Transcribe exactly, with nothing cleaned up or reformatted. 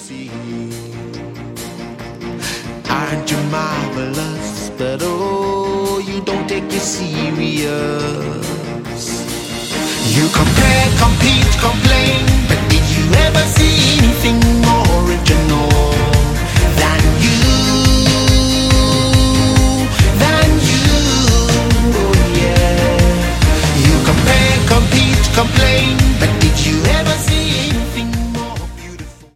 see. Aren't you marvelous? But oh, you don't take it serious. You compare, compete, complain, but did you ever see